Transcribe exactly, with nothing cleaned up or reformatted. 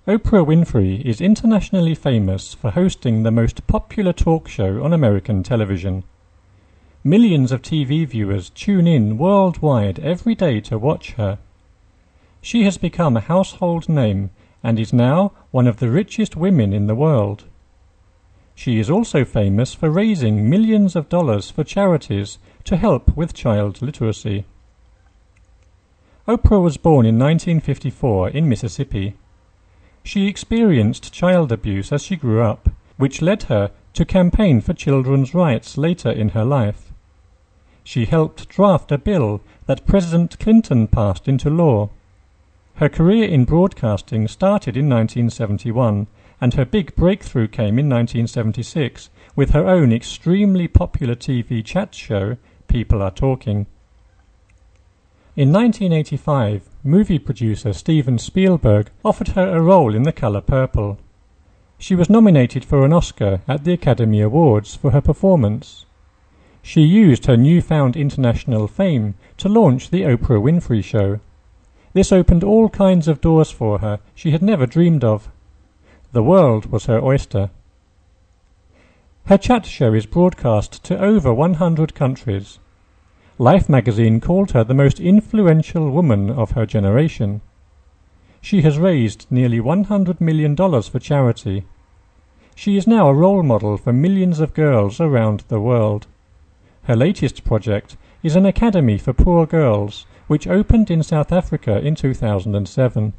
Oprah Winfrey is internationally famous for hosting the most popular talk show on American television. Millions of T V viewers tune in worldwide every day to watch her. She has become a household name and is now one of the richest women in the world. She is also famous for raising millions of dollars for charities to help with child literacy. Oprah was born in nineteen fifty-four in Mississippi. She experienced child abuse as she grew up, which led her to campaign for children's rights later in her life. She helped draft a bill that President Clinton passed into law. Her career in broadcasting started in nineteen seventy-one, and her big breakthrough came in nineteen seventy-six with her own extremely popular T V chat show, People Are Talking. In nineteen eighty-five, movie producer Steven Spielberg offered her a role in The Color Purple. She was nominated for an Oscar at the Academy Awards for her performance. She used her newfound international fame to launch The Oprah Winfrey Show. This opened all kinds of doors for her she had never dreamed of. The world was her oyster. Her chat show is broadcast to over one hundred countries. Life magazine called her the most influential woman of her generation. She has raised nearly one hundred million dollars for charity. She is now a role model for millions of girls around the world. Her latest project is an academy for poor girls, which opened in South Africa in two thousand seven.